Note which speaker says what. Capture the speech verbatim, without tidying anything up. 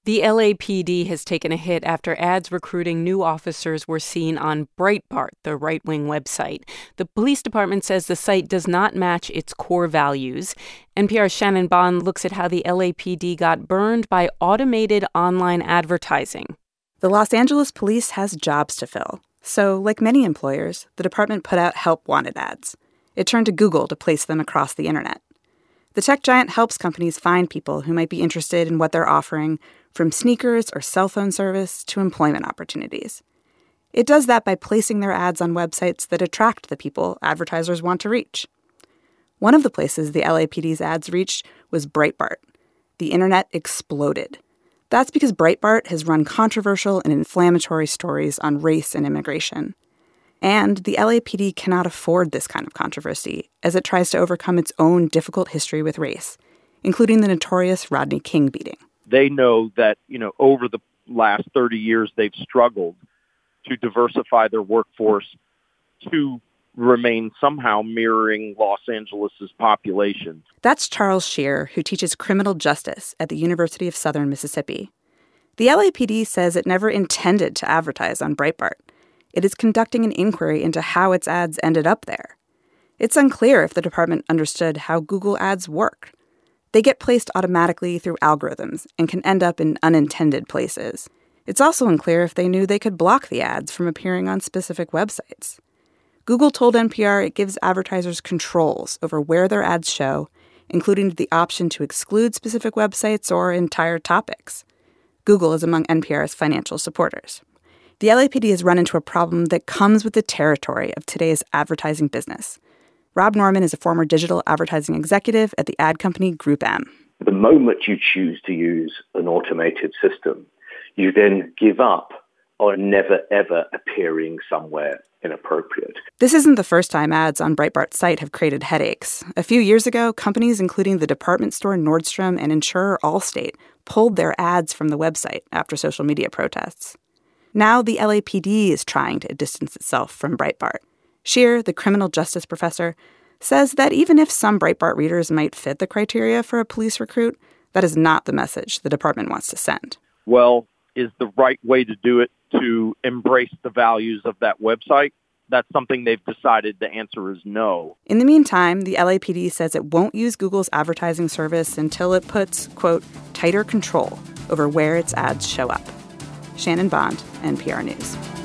Speaker 1: The L A P D has taken a hit after ads recruiting new officers were seen on Breitbart, the right-wing website. The police department says the site does not match its core values. N P R's Shannon Bond looks at how the L A P D got burned by automated online advertising.
Speaker 2: The Los Angeles police has jobs to fill. So, like many employers, the department put out help wanted ads. It turned to Google to place them across the internet. The tech giant helps companies find people who might be interested in what they're offering, from sneakers or cell phone service to employment opportunities. It does that by placing their ads on websites that attract the people advertisers want to reach. One of the places the L A P D's ads reached was Breitbart. The internet exploded. That's because Breitbart has run controversial and inflammatory stories on race and immigration. And the L A P D cannot afford this kind of controversy as it tries to overcome its own difficult history with race, including the notorious Rodney King beating.
Speaker 3: They know that, you know, over the last thirty years, they've struggled to diversify their workforce to remain somehow mirroring Los Angeles' population.
Speaker 2: That's Charles Scheer, who teaches criminal justice at the University of Southern Mississippi. The L A P D says it never intended to advertise on Breitbart. It is conducting an inquiry into how its ads ended up there. It's unclear if the department understood how Google ads work. They get placed automatically through algorithms and can end up in unintended places. It's also unclear if they knew they could block the ads from appearing on specific websites. Google told N P R it gives advertisers controls over where their ads show, including the option to exclude specific websites or entire topics. Google is among N P R's financial supporters. The L A P D has run into a problem that comes with the territory of today's advertising business. Rob Norman is a former digital advertising executive at the ad company Group M.
Speaker 4: The moment you choose to use an automated system, you then give up on never, ever appearing somewhere inappropriate.
Speaker 2: This isn't the first time ads on Breitbart's site have created headaches. A few years ago, companies including the department store Nordstrom and insurer Allstate pulled their ads from the website after social media protests. Now the L A P D is trying to distance itself from Breitbart. Scheer, the criminal justice professor, says that even if some Breitbart readers might fit the criteria for a police recruit, that is not the message the department wants to send.
Speaker 3: Well, is the right way to do it to embrace the values of that website? That's something they've decided. The answer is no.
Speaker 2: In the meantime, the L A P D says it won't use Google's advertising service until it puts, quote, tighter control over where its ads show up. Shannon Bond, N P R News.